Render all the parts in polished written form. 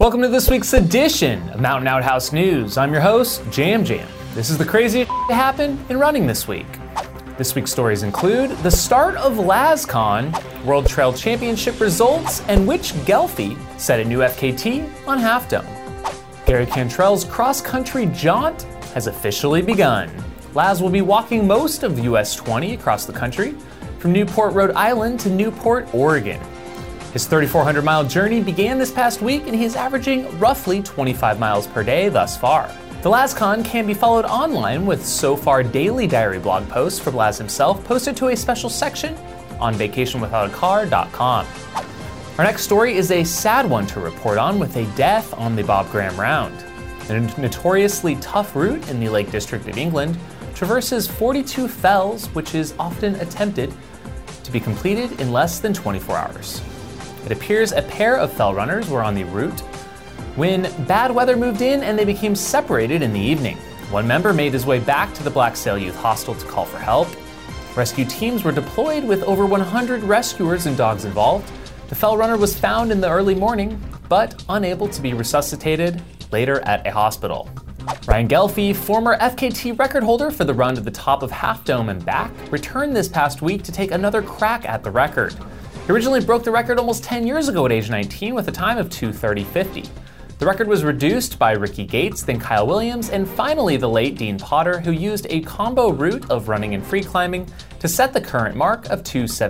Welcome to this week's edition of Mountain Outhouse News. I'm your host, Jam Jam. This is the craziest that happened in running this week. This week's stories include the start of LazCon, World Trail Championship results, and which Gelfie set a new FKT on Half Dome. Gary Cantrell's cross-country jaunt has officially begun. Laz will be walking most of US 20 across the country, from Newport, Rhode Island to Newport, Oregon. His 3,400-mile journey began this past week, and he is averaging roughly 25 miles per day thus far. The LazCon can be followed online with so far daily diary blog posts from Laz himself posted to a special section on vacationwithoutacar.com. Our next story is a sad one to report on, with a death on the Bob Graham Round. A notoriously tough route in the Lake District of England traverses 42 fells, which is often attempted to be completed in less than 24 hours. It appears a pair of fell runners were on the route when bad weather moved in and they became separated in the evening. One member made his way back to the Black Sail Youth Hostel to call for help. Rescue teams were deployed with over 100 rescuers and dogs involved. The fell runner was found in the early morning, but unable to be resuscitated later at a hospital. Ryan Gelfie, former FKT record holder for the run to the top of Half Dome and back, returned this past week to take another crack at the record. He originally broke the record almost 10 years ago at age 19 with a time of 2:30.50. The record was reduced by Ricky Gates, then Kyle Williams, and finally the late Dean Potter, who used a combo route of running and free climbing to set the current mark of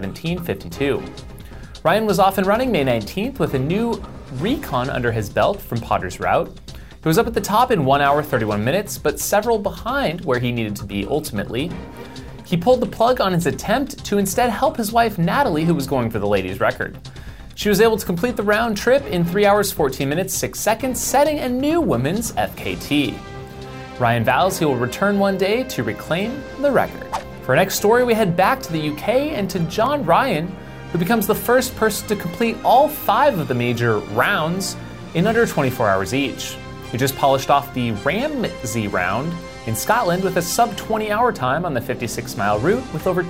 2:17.52. Ryan was off and running May 19th with a new recon under his belt from Potter's route. He was up at the top in 1 hour 31 minutes, but several behind where he needed to be ultimately. He pulled the plug on his attempt to instead help his wife Natalie, who was going for the ladies' record. She was able to complete the round trip in 3 hours 14 minutes 6 seconds, setting a new women's FKT. Ryan vows he will return one day to reclaim the record. For our next story, we head back to the UK and to John Ryan, who becomes the first person to complete all 5 of the major rounds in under 24 hours each. He just polished off the Ramsey round in Scotland with a sub-20-hour time on the 56-mile route with over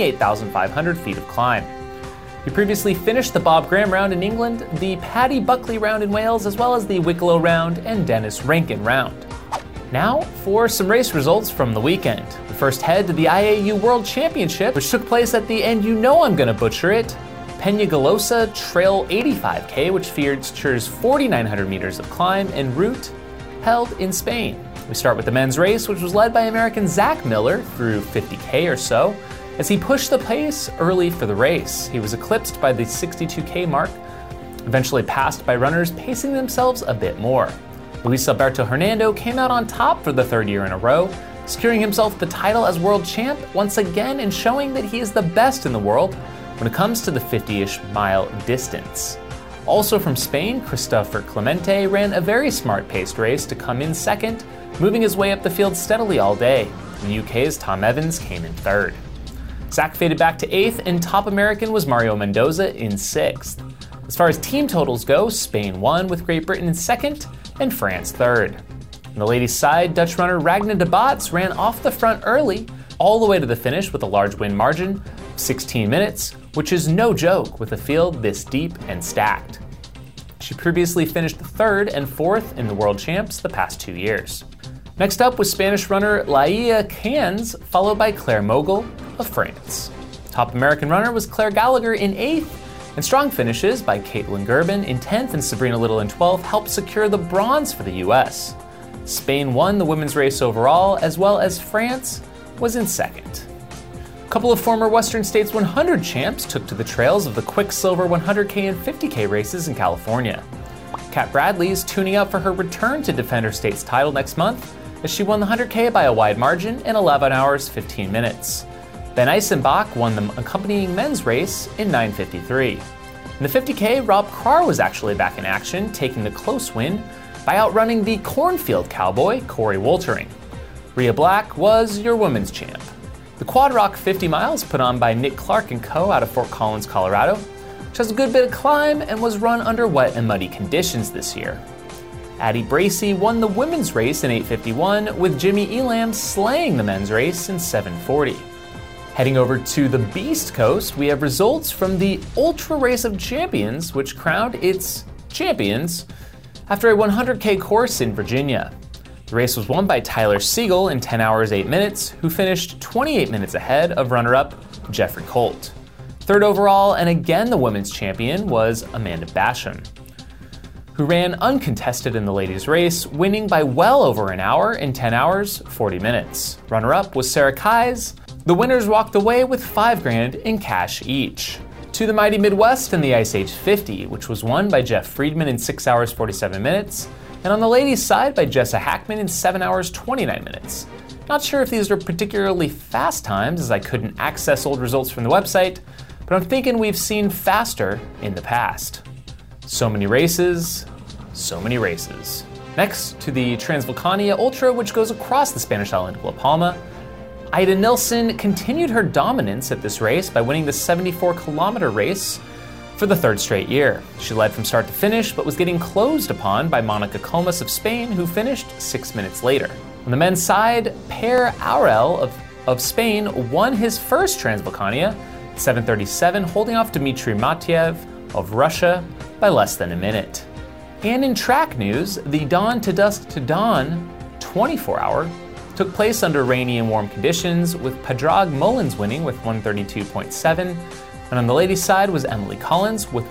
28,500 feet of climb. He previously finished the Bob Graham round in England, the Paddy Buckley round in Wales, as well as the Wicklow round and Dennis Rankin round. Now for some race results from the weekend. We first head to the IAU World Championship, which took place at the, and you know I'm gonna butcher it, Peñagolosa Trail 85K, which features 4,900 meters of climb and route held in Spain. We start with the men's race, which was led by American Zach Miller through 50K or so. As he pushed the pace early for the race, he was eclipsed by the 62K mark, eventually passed by runners pacing themselves a bit more. Luis Alberto Hernando came out on top for the 3rd year in a row, securing himself the title as world champ once again and showing that he is the best in the world when it comes to the 50-ish mile distance. Also from Spain, Christopher Clemente ran a very smart paced race to come in second, moving his way up the field steadily all day. The UK's Tom Evans came in 3rd. Zach faded back to 8th, and top American was Mario Mendoza in 6th. As far as team totals go, Spain won, with Great Britain in 2nd and France 3rd. On the ladies' side, Dutch runner Ragna de Botts ran off the front early, all the way to the finish with a large win margin of 16 minutes, which is no joke with a field this deep and stacked. She previously finished 3rd and 4th in the World Champs the past 2 years. Next up was Spanish runner Laia Cans, followed by Claire Mogul of France. Top American runner was Claire Gallagher in 8th, and strong finishes by Caitlin Gerben in 10th and Sabrina Little in 12th helped secure the bronze for the US. Spain won the women's race overall, as well as France was in 2nd. A couple of former Western States 100 champs took to the trails of the Quicksilver 100K and 50K races in California. Kat Bradley is tuning up for her return to defend her state's title next month, as she won the 100K by a wide margin in 11 hours 15 minutes. Ben Eisenbach won the accompanying men's race in 9:53. In the 50K, Rob Krar was actually back in action, taking the close win by outrunning the Cornfield Cowboy, Corey Woltering. Rhea Black was your women's champ. The Quad Rock 50 miles put on by Nick Clark & Co. out of Fort Collins, Colorado, which has a good bit of climb and was run under wet and muddy conditions this year. Addie Bracey won the women's race in 8:51, with Jimmy Elam slaying the men's race in 7:40. Heading over to the Beast Coast, we have results from the Ultra Race of Champions, which crowned its champions after a 100K course in Virginia. The race was won by Tyler Siegel in 10 hours 8 minutes, who finished 28 minutes ahead of runner-up Jeffrey Colt. Third overall, and again the women's champion, was Amanda Basham, who ran uncontested in the ladies' race, winning by well over an hour in 10 hours 40 minutes. Runner-up was Sarah Kies. The winners walked away with $5,000 in cash each. To the mighty Midwest in the Ice Age 50, which was won by Jeff Friedman in 6 hours 47 minutes, and on the ladies' side by Jessa Hackman in 7 hours 29 minutes. Not sure if these are particularly fast times, as I couldn't access old results from the website, but I'm thinking we've seen faster in the past. So many races, so many races. Next to the Transvolcania Ultra, which goes across the Spanish island of La Palma, Ida Nilsson continued her dominance at this race by winning the 74-kilometer race for the third straight year. She led from start to finish, but was getting closed upon by Monica Comas of Spain, who finished 6 minutes later. On the men's side, Per Aurel of Spain won his first Transvolcania, 7:37, holding off Dmitry Matiev of Russia by less than a minute. And in track news, the Dawn to Dusk to Dawn 24-hour took place under rainy and warm conditions, with Padraig Mullins winning with 132.7, and on the ladies' side was Emily Collins with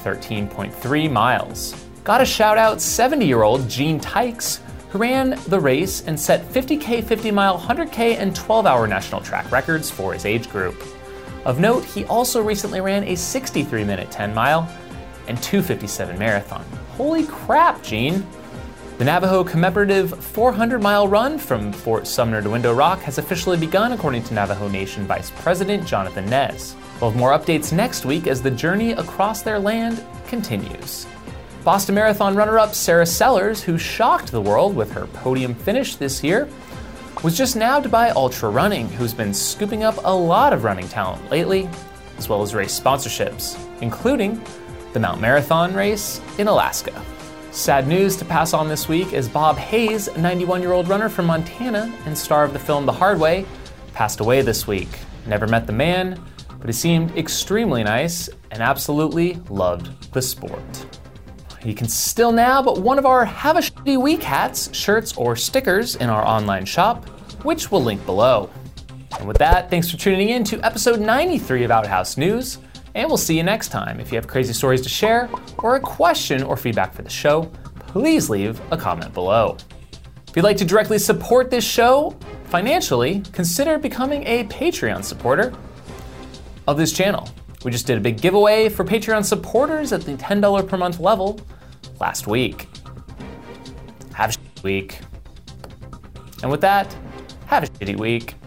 113.3 miles. Gotta shout out 70-year-old Gene Tykes, who ran the race and set 50K, 50-mile, 100K, and 12-hour national track records for his age group. Of note, he also recently ran a 63-minute 10-mile and 2:57 marathon. Holy crap, Gene! The Navajo commemorative 400-mile run from Fort Sumner to Window Rock has officially begun, according to Navajo Nation Vice President Jonathan Nez. We'll have more updates next week as the journey across their land continues. Boston Marathon runner-up Sarah Sellers, who shocked the world with her podium finish this year, was just nabbed by Ultra Running, who's been scooping up a lot of running talent lately, as well as race sponsorships, including the Mount Marathon race in Alaska. Sad news to pass on this week as Bob Hayes, a 91-year-old runner from Montana and star of the film The Hard Way, passed away this week. Never met the man, but he seemed extremely nice and absolutely loved the sport. You can still nab one of our Have a Shitty Week hats, shirts, or stickers in our online shop, which we'll link below. And with that, thanks for tuning in to episode 93 of Outhouse News, and we'll see you next time. If you have crazy stories to share, or a question or feedback for the show, please leave a comment below. If you'd like to directly support this show financially, consider becoming a Patreon supporter of this channel. We just did a big giveaway for Patreon supporters at the $10 per month level last week. Have a shitty week. And with that, have a shitty week.